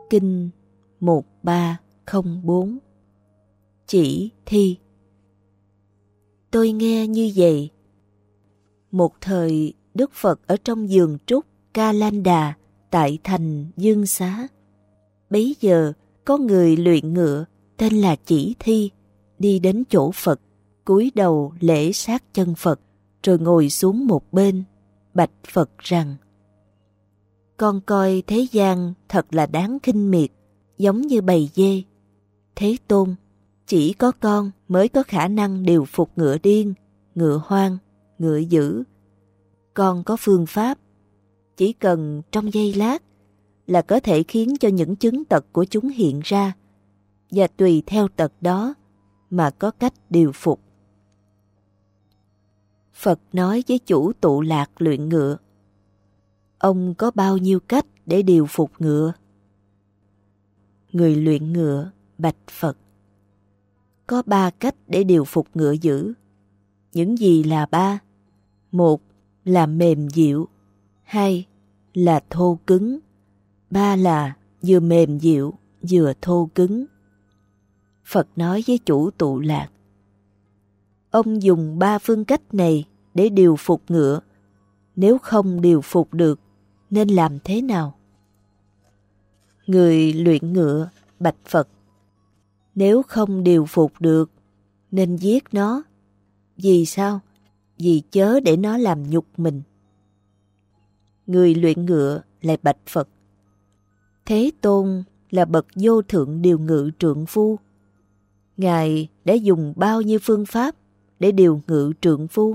Kinh 1304. Chỉ thi. Tôi nghe như vậy. Một thời Đức Phật ở trong vườn trúc Ca Lan Đà tại thành Dương Xá. Bấy giờ có người luyện ngựa tên là Chỉ Thi đi đến chỗ Phật, cúi đầu lễ sát chân Phật, rồi ngồi xuống một bên, bạch Phật rằng: Con coi thế gian thật là đáng khinh miệt, giống như bầy dê. Thế Tôn, chỉ có con mới có khả năng điều phục ngựa điên, ngựa hoang, ngựa dữ. Con có phương pháp, chỉ cần trong giây lát là có thể khiến cho những chứng tật của chúng hiện ra, và tùy theo tật đó mà có cách điều phục. Phật nói với chủ tụ lạc luyện ngựa: Ông có bao nhiêu cách để điều phục ngựa? Người luyện ngựa bạch Phật: Có 3 cách để điều phục ngựa dữ. Những gì là 3? 1 là mềm dịu, 2 là thô cứng, 3 là vừa mềm dịu vừa thô cứng. Phật nói với chủ tụ lạc: Ông dùng 3 phương cách này để điều phục ngựa. Nếu không điều phục được, nên làm thế nào? Người luyện ngựa bạch Phật: Nếu không điều phục được, nên giết nó. Vì sao? Vì chớ để nó làm nhục mình. Người luyện ngựa lại bạch Phật: Thế Tôn là bậc vô thượng điều ngự trượng phu. Ngài đã dùng bao nhiêu phương pháp để điều ngự trượng phu?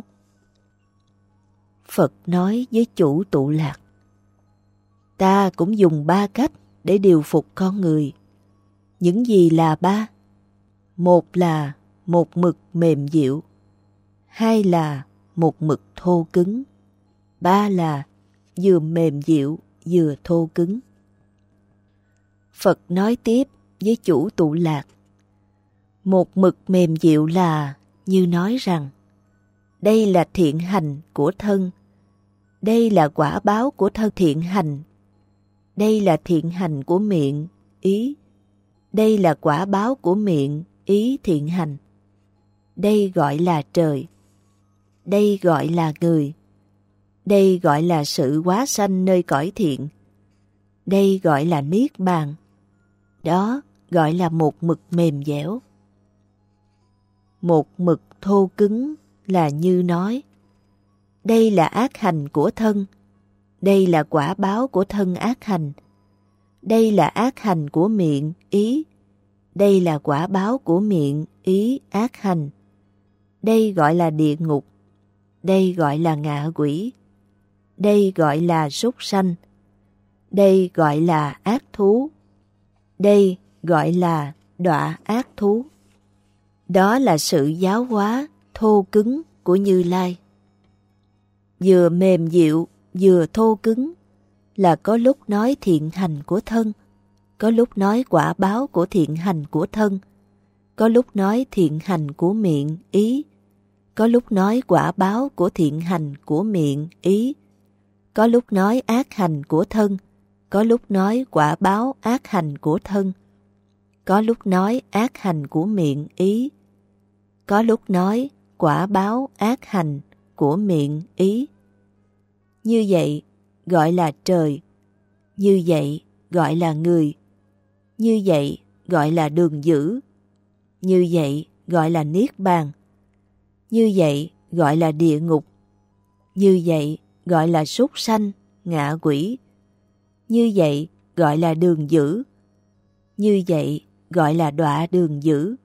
Phật nói với chủ tụ lạc: Ta cũng dùng 3 cách để điều phục con người. Những gì là 3? 1 là một mực mềm dịu, 2 là một mực thô cứng, 3 là vừa mềm dịu vừa thô cứng. Phật nói tiếp với chủ tụ lạc: Một mực mềm dịu là như nói rằng: Đây là thiện hành của thân, đây là quả báo của thân thiện hành, đây là thiện hành của miệng, ý, đây là quả báo của miệng, ý thiện hành. Đây gọi là trời, đây gọi là người, đây gọi là sự hóa sanh nơi cõi thiện, đây gọi là niết bàn, đó gọi là một mực mềm dẻo. Một mực thô cứng là như nói: Đây là ác hành của thân, đây là quả báo của thân ác hành, đây là ác hành của miệng, ý, đây là quả báo của miệng, ý, ác hành. Đây gọi là địa ngục, đây gọi là ngạ quỷ, đây gọi là súc sanh, đây gọi là ác thú, đây gọi là đọa ác thú. Đó là sự giáo hóa thô cứng của Như Lai. Vừa mềm dịu vừa thô cứng là có lúc nói thiện hành của thân, có lúc nói quả báo của thiện hành của thân, có lúc nói thiện hành của miệng, ý, có lúc nói quả báo của thiện hành của miệng, ý, có lúc nói ác hành của thân, có lúc nói quả báo ác hành của thân, có lúc nói ác hành của miệng, ý, có lúc nói quả báo ác hành của miệng, ý. Như vậy gọi là trời, như vậy gọi là người, như vậy gọi là đường dữ, như vậy gọi là niết bàn, như vậy gọi là địa ngục, như vậy gọi là súc sanh, ngạ quỷ, như vậy gọi là đường dữ, như vậy gọi là đọa đường dữ.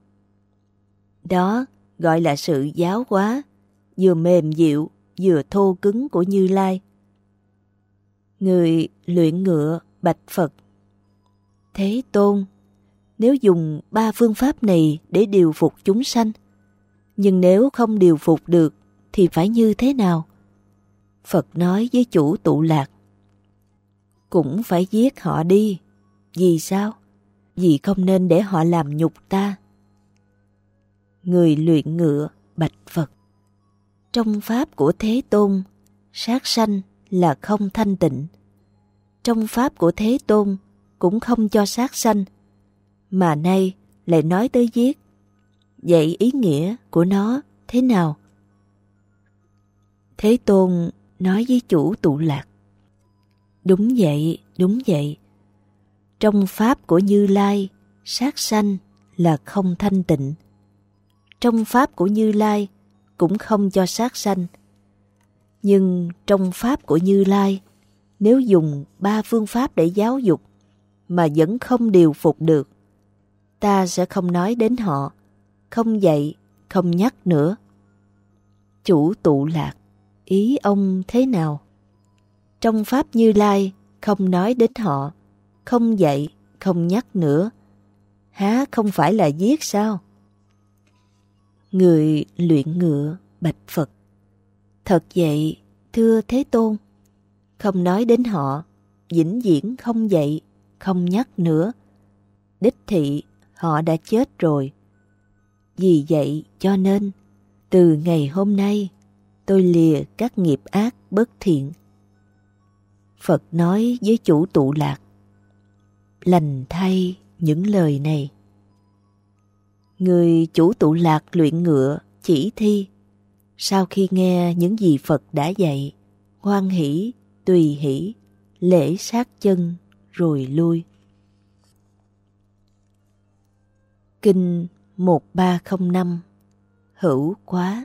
Đó gọi là sự giáo hóa vừa mềm dịu vừa thô cứng của Như Lai. Người luyện ngựa bạch Phật: Thế Tôn, nếu dùng 3 phương pháp này để điều phục chúng sanh, nhưng nếu không điều phục được thì phải như thế nào? Phật nói với chủ tụ lạc: Cũng phải giết họ đi. Vì sao? Vì không nên để họ làm nhục ta. Người luyện ngựa bạch Phật: Trong pháp của Thế Tôn, sát sanh là không thanh tịnh. Trong pháp của Thế Tôn, cũng không cho sát sanh, mà nay lại nói tới giết. Vậy ý nghĩa của nó thế nào? Thế Tôn nói với chủ tụ lạc: Đúng vậy, đúng vậy. Trong pháp của Như Lai, sát sanh là không thanh tịnh. Trong pháp của Như Lai cũng không cho sát sanh. Nhưng trong pháp của Như Lai, nếu dùng 3 phương pháp để giáo dục mà vẫn không điều phục được, ta sẽ không nói đến họ, không dạy, không nhắc nữa. Chủ tụ lạc, ý ông thế nào? Trong pháp Như Lai không nói đến họ, không dạy, không nhắc nữa, há không phải là giết sao? Người luyện ngựa bạch Phật: Thật vậy, thưa Thế Tôn. Không nói đến họ, vĩnh viễn không dạy, không nhắc nữa. Đích thị họ đã chết rồi. Vì vậy cho nên, từ ngày hôm nay, tôi lìa các nghiệp ác bất thiện. Phật nói với chủ tụ lạc: Lành thay những lời này. Người chủ tụ lạc luyện ngựa chỉ thi, sau khi nghe những gì Phật đã dạy, hoan hỷ, tùy hỷ, lễ sát chân rồi lui. Kinh 1305 Hữu quá.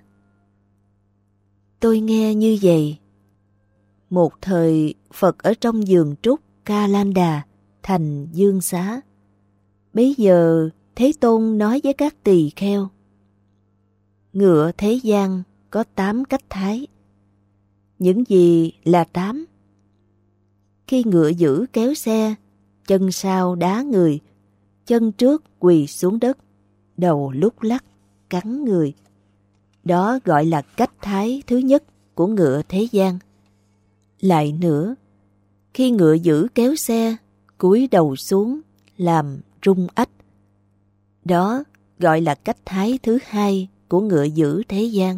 Tôi nghe như vậy. Một thời Phật ở trong vườn trúc Ca Lan Đà, thành Dương Xá. Bấy giờ Thế Tôn nói với các tỳ kheo: Ngựa thế gian có 8 cách thái. Những gì là 8? Khi ngựa dữ kéo xe, chân sau đá người, chân trước quỳ xuống đất, đầu lúc lắc, cắn người. Đó gọi là cách thái thứ nhất của ngựa thế gian. Lại nữa, khi ngựa dữ kéo xe, cúi đầu xuống, làm rung ách. Đó gọi là cách thái thứ hai của ngựa dữ thế gian.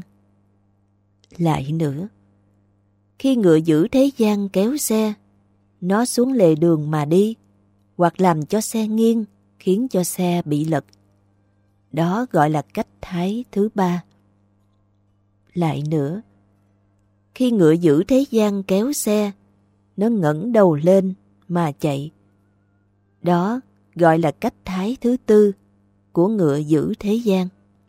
Lại nữa, khi ngựa dữ thế gian kéo xe, nó xuống lề đường mà đi, hoặc làm cho xe nghiêng, khiến cho xe bị lật. Đó gọi là cách thái thứ ba. Lại nữa, khi ngựa dữ thế gian kéo xe, nó ngẩng đầu lên mà chạy. Đó gọi là cách thái thứ tư của ngựa dữ thế gian.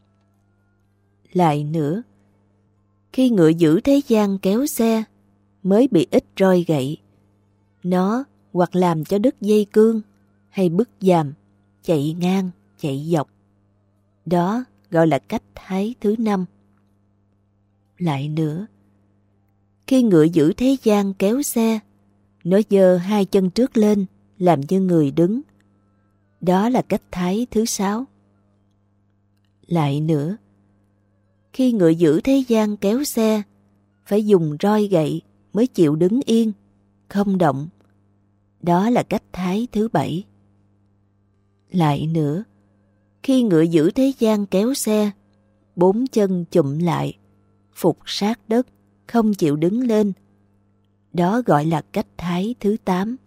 Lại nữa, khi ngựa dữ thế gian kéo xe, mới bị ít roi gậy, nó hoặc làm cho đứt dây cương, hay bứt dàm, chạy ngang, chạy dọc. Đó gọi là cách thái thứ năm. Lại nữa, khi ngựa dữ thế gian kéo xe, nó giơ 2 chân trước lên, làm như người đứng. Đó là cách thái thứ 6. Lại nữa, khi ngựa dữ thế gian kéo xe, phải dùng roi gậy mới chịu đứng yên, không động. Đó là cách thái thứ 7. Lại nữa, khi ngựa dữ thế gian kéo xe, 4 chân chụm lại, phục sát đất, không chịu đứng lên. Đó gọi là cách thái thứ 8.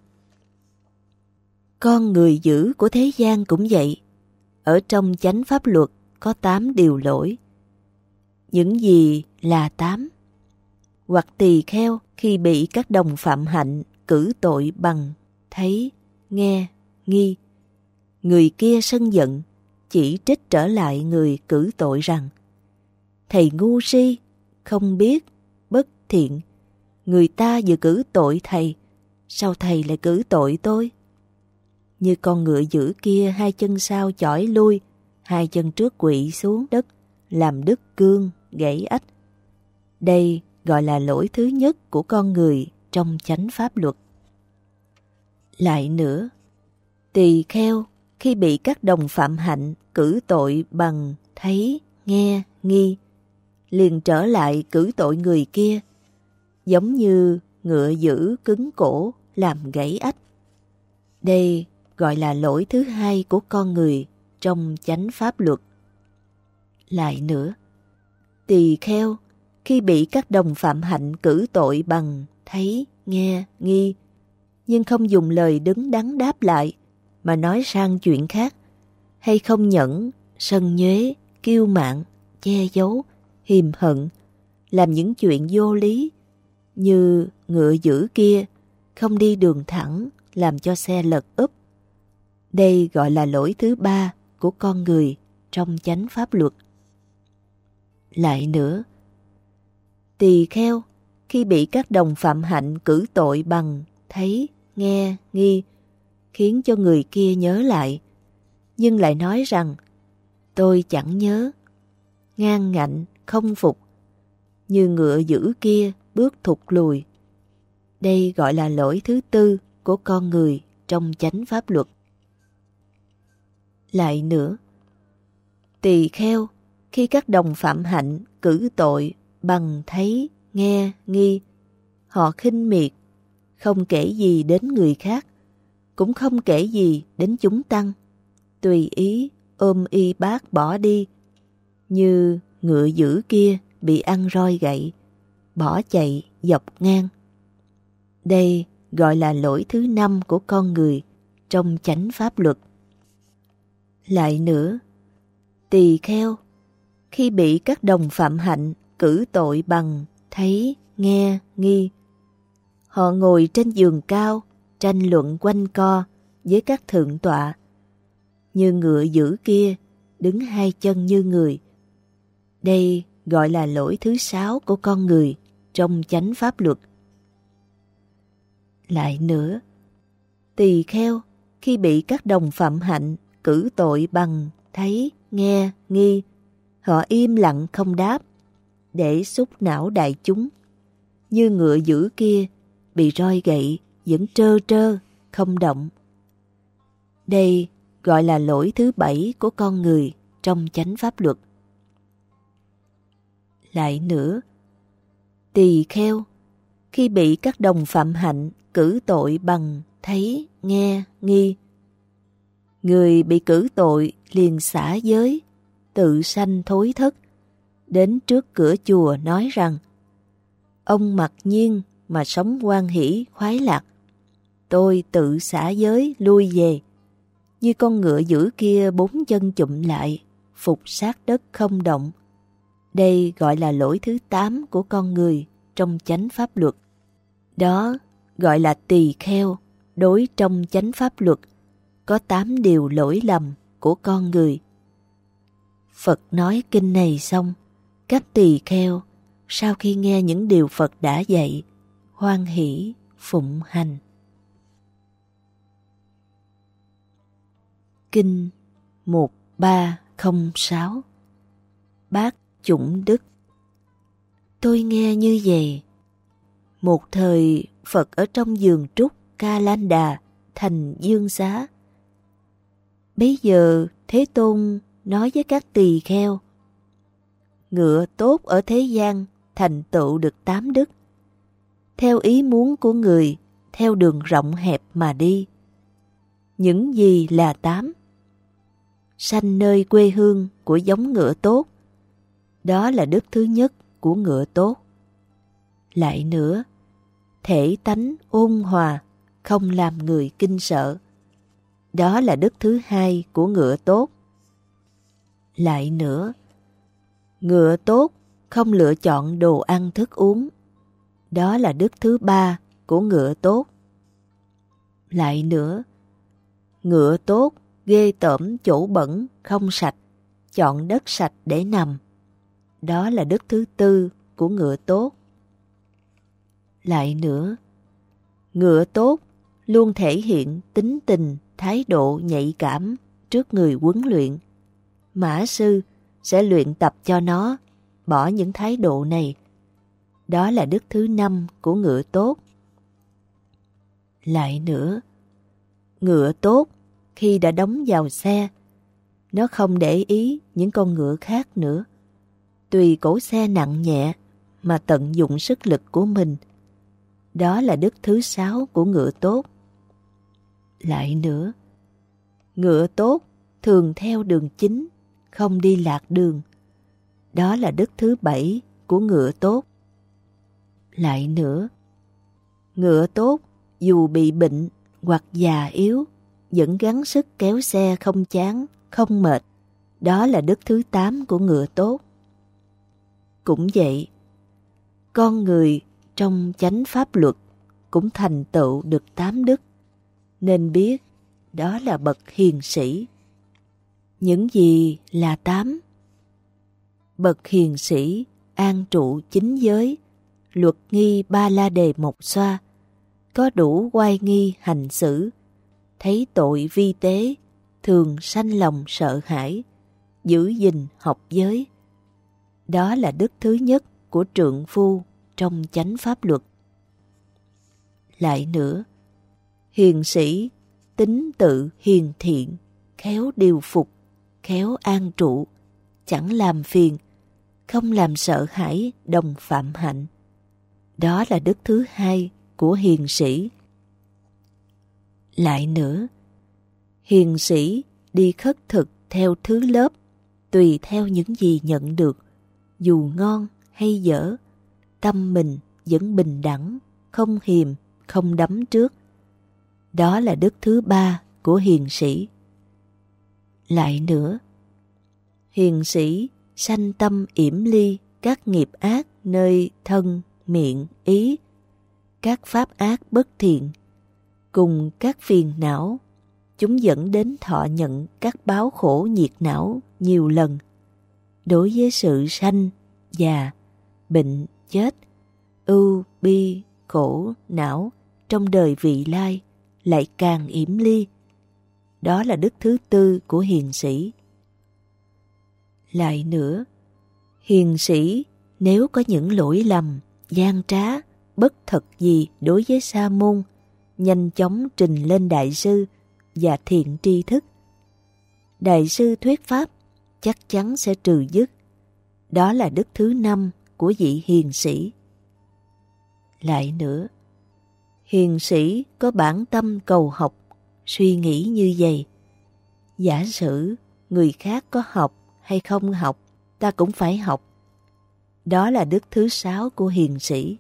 Con người dữ của thế gian cũng vậy. Ở trong chánh pháp luật có 8 điều lỗi. Những gì là 8? Hoặc tỳ kheo khi bị các đồng phạm hạnh cử tội bằng thấy, nghe, nghi, người kia sân giận, chỉ trích trở lại người cử tội rằng: Thầy ngu si, không biết, bất thiện, người ta vừa cử tội thầy, sao thầy lại cử tội tôi? Như con ngựa dữ kia 2 chân sau chỏi lui, 2 chân trước quỵ xuống đất, làm đứt cương, gãy ách. Đây gọi là lỗi thứ nhất của con người trong chánh pháp luật. Lại nữa, tỳ kheo khi bị các đồng phạm hạnh cử tội bằng thấy, nghe, nghi, liền trở lại cử tội người kia, giống như ngựa dữ cứng cổ làm gãy ách. Đây gọi là lỗi thứ hai của con người trong chánh pháp luật. Lại nữa, tỳ kheo khi bị các đồng phạm hạnh cử tội bằng thấy, nghe, nghi, nhưng không dùng lời đứng đắn đáp lại, mà nói sang chuyện khác, hay không nhẫn, sân nhuế, kiêu mạn, che giấu, hiềm hận, làm những chuyện vô lý, như ngựa dữ kia không đi đường thẳng, làm cho xe lật úp. Đây gọi là lỗi thứ ba của con người trong chánh pháp luật. Lại nữa, tỳ kheo khi bị các đồng phạm hạnh cử tội bằng thấy, nghe, nghi, khiến cho người kia nhớ lại, nhưng lại nói rằng tôi chẳng nhớ, ngang ngạnh, không phục, như ngựa dữ kia bước thụt lùi. Đây gọi là lỗi thứ tư của con người trong chánh pháp luật. Lại nữa, tỳ kheo khi các đồng phạm hạnh cử tội bằng thấy, nghe, nghi, họ khinh miệt, không kể gì đến người khác, cũng không kể gì đến chúng tăng, tùy ý ôm y bát bỏ đi, như ngựa dữ kia bị ăn roi gậy, bỏ chạy dọc ngang. Đây gọi là lỗi thứ năm của con người trong chánh pháp luật. Lại nữa, tỳ kheo khi bị các đồng phạm hạnh cử tội bằng thấy, nghe, nghi, họ ngồi trên giường cao, tranh luận quanh co với các thượng tọa, như ngựa dữ kia đứng hai chân như người. Đây gọi là lỗi thứ sáu của con người trong chánh pháp luật. Lại nữa, tỳ kheo khi bị các đồng phạm hạnh cử tội bằng thấy, nghe, nghi, họ im lặng không đáp, để xúc não đại chúng, như ngựa dữ kia bị roi gậy vẫn trơ trơ, không động. Đây gọi là lỗi thứ bảy của con người trong chánh pháp luật. Lại nữa, tỳ kheo khi bị các đồng phạm hạnh cử tội bằng thấy, nghe, nghi, người bị cử tội liền xả giới, tự sanh thối thất, đến trước cửa chùa nói rằng ông mặc nhiên mà sống hoan hỷ khoái lạc, tôi tự xả giới lui về, như con ngựa dữ kia bốn chân chụm lại, phục sát đất không động. Đây gọi là lỗi thứ 8 của con người trong chánh pháp luật. Đó gọi là tỳ kheo đối trong chánh pháp luật có 8 điều lỗi lầm của con người. Phật nói kinh này xong, các tỳ kheo sau khi nghe những điều Phật đã dạy, hoan hỷ phụng hành. Kinh 1306 Bát Chủng Đức. Tôi nghe như vậy. Một thời Phật ở trong giường trúc Ca Lan Đà thành Dương Xá. Bấy giờ Thế Tôn nói với các tỳ kheo, ngựa tốt ở thế gian thành tựu được 8 đức, theo ý muốn của người, theo đường rộng hẹp mà đi. Những gì là 8? Sanh nơi quê hương của giống ngựa tốt, đó là đức thứ nhất của ngựa tốt. Lại nữa, thể tánh ôn hòa, không làm người kinh sợ, đó là đức thứ hai của ngựa tốt. Lại nữa, ngựa tốt không lựa chọn đồ ăn thức uống, đó là đức thứ ba của ngựa tốt. Lại nữa, ngựa tốt ghê tởm chỗ bẩn không sạch, chọn đất sạch để nằm, đó là đức thứ tư của ngựa tốt. Lại nữa, ngựa tốt luôn thể hiện tính tình, thái độ nhạy cảm trước người huấn luyện. Mã sư sẽ luyện tập cho nó bỏ những thái độ này, đó là đức thứ 5 của ngựa tốt. Lại nữa, ngựa tốt khi đã đóng vào xe, nó không để ý những con ngựa khác nữa, tùy cỗ xe nặng nhẹ mà tận dụng sức lực của mình, đó là đức thứ 6 của ngựa tốt. Lại nữa, ngựa tốt thường theo đường chính, không đi lạc đường, đó là đức thứ 7 của ngựa tốt. Lại nữa, ngựa tốt dù bị bệnh hoặc già yếu, vẫn gắng sức kéo xe không chán, không mệt. Đó là đức thứ 8 của ngựa tốt. Cũng vậy, con người trong chánh pháp luật cũng thành tựu được 8 đức, nên biết đó là bậc hiền sĩ. Những gì là 8? Bậc hiền sĩ an trụ chính giới, luật nghi ba la đề một xoa, có đủ oai nghi hành xử, thấy tội vi tế, thường sanh lòng sợ hãi, giữ gìn học giới. Đó là đức thứ nhất của trượng phu trong chánh pháp luật. Lại nữa, hiền sĩ tính tự hiền thiện, khéo điều phục, khéo an trụ, chẳng làm phiền, không làm sợ hãi đồng phạm hạnh. Đó là đức thứ 2 của hiền sĩ. Lại nữa, hiền sĩ đi khất thực theo thứ lớp, tùy theo những gì nhận được, dù ngon hay dở, tâm mình vẫn bình đẳng, không hiềm, không đắm trước. Đó là đức thứ 3 của hiền sĩ. Lại nữa, hiền sĩ sanh tâm yểm ly các nghiệp ác nơi thân, miệng, ý, các pháp ác bất thiện, cùng các phiền não, chúng dẫn đến thọ nhận các báo khổ nhiệt não nhiều lần. Đối với sự sanh, già, bệnh, chết, ưu, bi, khổ, não trong đời vị lai lại càng yểm ly. Đó là đức thứ 4 của hiền sĩ. Lại nữa, hiền sĩ nếu có những lỗi lầm, gian trá, bất thật gì đối với sa môn, nhanh chóng trình lên đại sư và thiện tri thức. Đại sư thuyết pháp chắc chắn sẽ trừ dứt. Đó là đức thứ 5 của vị hiền sĩ. Lại nữa, hiền sĩ có bản tâm cầu học, suy nghĩ như vậy: giả sử người khác có học hay không học, ta cũng phải học. Đó là đức thứ 6 của hiền sĩ.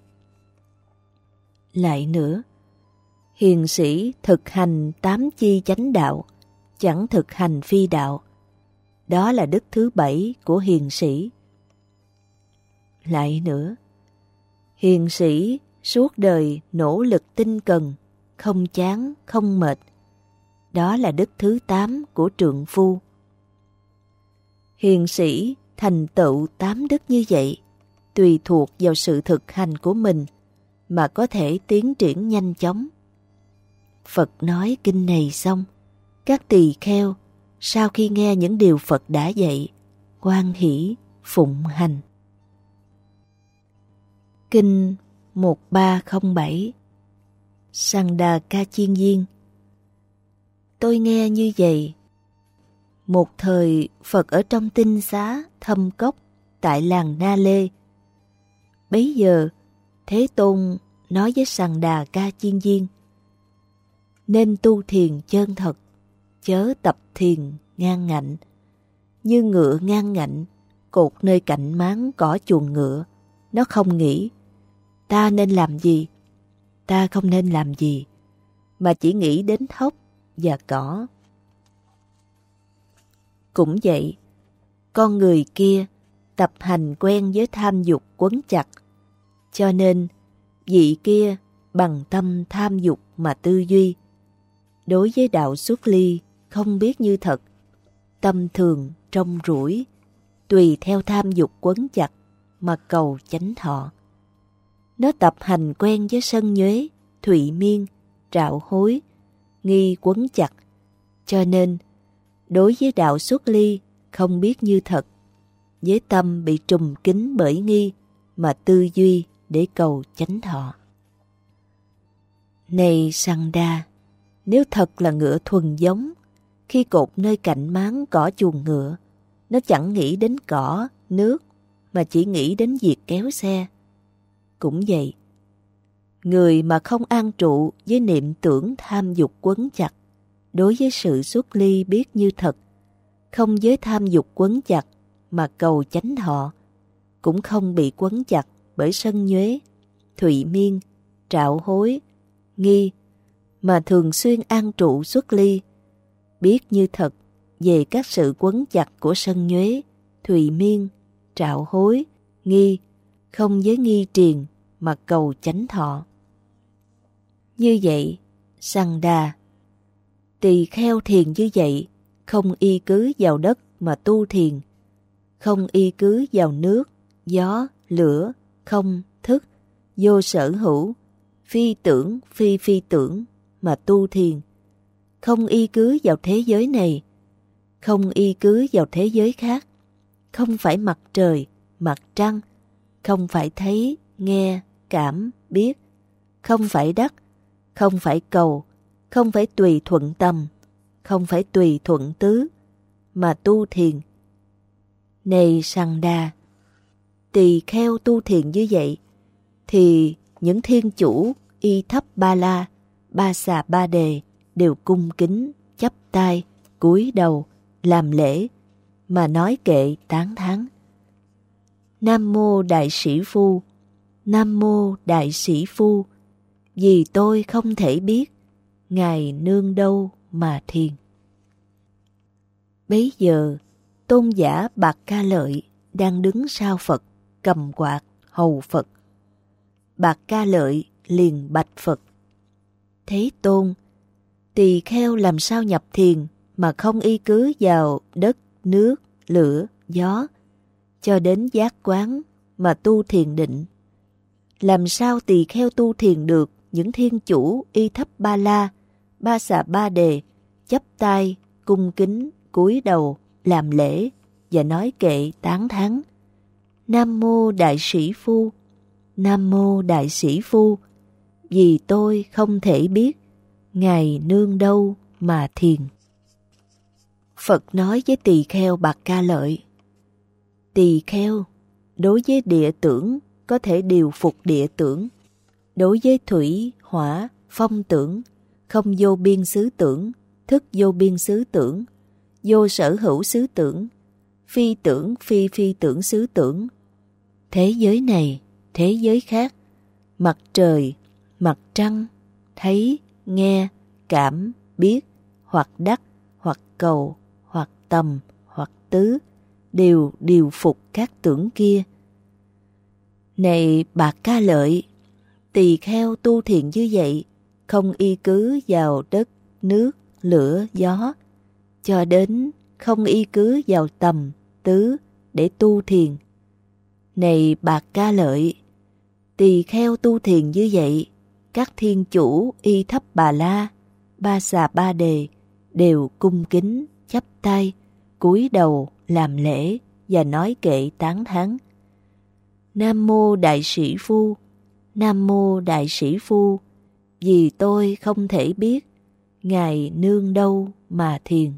Lại nữa, hiền sĩ thực hành 8 chi chánh đạo, chẳng thực hành phi đạo. Đó là đức thứ 7 của hiền sĩ. Lại nữa, hiền sĩ suốt đời nỗ lực tinh cần, không chán, không mệt. Đó là đức thứ 8 của trượng phu. Hiền sĩ thành tựu 8 đức như vậy, tùy thuộc vào sự thực hành của mình mà có thể tiến triển nhanh chóng. Phật nói kinh này xong, các tỳ kheo sau khi nghe những điều Phật đã dạy, hoan hỷ phụng hành. Kinh 1307 Sanda Ca Chiên Viên. Tôi nghe như vậy: một thời Phật ở trong tinh xá Thâm Cốc tại làng Na Lê. Bấy giờ Thế Tôn nói với Sanda Ca Chiên Viên: nên tu thiền chân thật, chớ tập thiền ngang ngạnh. Như ngựa ngang ngạnh, cột nơi cạnh máng cỏ chuồng ngựa, nó không nghĩ ta nên làm gì, ta không nên làm gì, mà chỉ nghĩ đến thóc và cỏ. Cũng vậy, con người kia tập hành quen với tham dục quấn chặt, cho nên vị kia bằng tâm tham dục mà tư duy. Đối với đạo xuất ly không biết như thật, tâm thường trong rủi, tùy theo tham dục quấn chặt mà cầu chánh thọ. Nó tập hành quen với sân nhuế, thụy miên, trạo hối, nghi quấn chặt, cho nên đối với đạo xuất ly không biết như thật, với tâm bị trùm kín bởi nghi mà tư duy để cầu chánh thọ. Này Sanda, nếu thật là ngựa thuần giống, khi cột nơi cạnh máng cỏ chuồng ngựa, nó chẳng nghĩ đến cỏ, nước, mà chỉ nghĩ đến việc kéo xe. Cũng vậy, người mà không an trụ với niệm tưởng tham dục quấn chặt, đối với sự xuất ly biết như thật, không với tham dục quấn chặt mà cầu chánh thọ, cũng không bị quấn chặt bởi sân nhuế, thụy miên, trạo hối, nghi mà thường xuyên an trụ xuất ly, biết như thật về các sự quấn chặt của sân nhuế, thùy miên, trạo hối, nghi, không với nghi triền mà cầu chánh thọ. Như vậy, Sằng Đà, tỳ kheo thiền như vậy, không y cứ vào đất mà tu thiền, không y cứ vào nước, gió, lửa, không, thức, vô sở hữu, phi tưởng, phi tưởng mà tu thiền, không y cứ vào thế giới này, không y cứ vào thế giới khác, không phải mặt trời, mặt trăng, không phải thấy, nghe, cảm, biết, không phải đắc, không phải cầu, không phải tùy thuận tầm, không phải tùy thuận tứ, mà tu thiền. Này Sằng Đà, tỳ kheo tu thiền như vậy, thì những thiên chủ Y Thấp Ba La, Ba Xà Ba Đề đều cung kính, chắp tay, cúi đầu, làm lễ, mà nói kệ tán thán. Nam Mô Đại Sĩ Phu, Nam Mô Đại Sĩ Phu, vì tôi không thể biết, Ngài nương đâu mà thiền. Bấy giờ, tôn giả Bạc Ca Lợi đang đứng sau Phật, cầm quạt, hầu Phật. Bạc Ca Lợi liền bạch Phật: Thế Tôn, tỳ kheo làm sao nhập thiền mà không y cứ vào đất, nước, lửa, gió, cho đến giác quán mà tu thiền định? Làm sao tỳ kheo tu thiền được những thiên chủ Y Thấp Ba La, Ba Xà Ba Đề chắp tay, cung kính, cúi đầu, làm lễ và nói kệ tán thán: Nam Mô Đại Sĩ Phu, Nam Mô Đại Sĩ Phu, vì tôi không thể biết, Ngài nương đâu mà thiền. Phật nói với tỳ kheo Bạc Ca Lợi: Tỳ kheo, đối với địa tưởng có thể điều phục địa tưởng, đối với thủy, hỏa, phong tưởng, không vô biên xứ tưởng, thức vô biên xứ tưởng, vô sở hữu xứ tưởng, phi tưởng, phi tưởng xứ tưởng, thế giới này, thế giới khác, mặt trời, mặt trăng, thấy, nghe, cảm, biết, hoặc đắc, hoặc cầu, hoặc tầm, hoặc tứ, đều điều phục các tưởng kia. Này Bạc Ca Lợi, tỳ kheo tu thiền như vậy, không y cứ vào đất, nước, lửa, gió, cho đến không y cứ vào tầm, tứ để tu thiền. Này Bạc Ca Lợi, tỳ kheo tu thiền như vậy, các thiên chủ Y Thấp Bà La, Ba Xà Ba Đề đều cung kính, chắp tay, cúi đầu, làm lễ và nói kệ tán thán: Nam Mô Đại Sĩ Phu, Nam Mô Đại Sĩ Phu, vì tôi không thể biết, Ngài nương đâu mà thiền.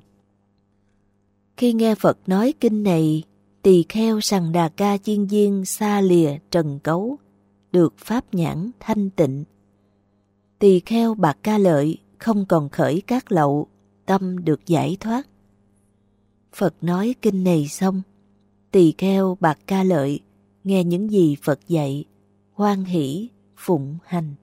Khi nghe Phật nói kinh này, tỳ kheo Sằng Đà Ca Chiên Viên xa lìa trần cấu, được pháp nhãn thanh tịnh. Tỳ kheo Bạc Ca Lợi không còn khởi các lậu, tâm được giải thoát. Phật nói kinh này xong, tỳ kheo Bạc Ca Lợi nghe những gì Phật dạy, hoan hỷ phụng hành.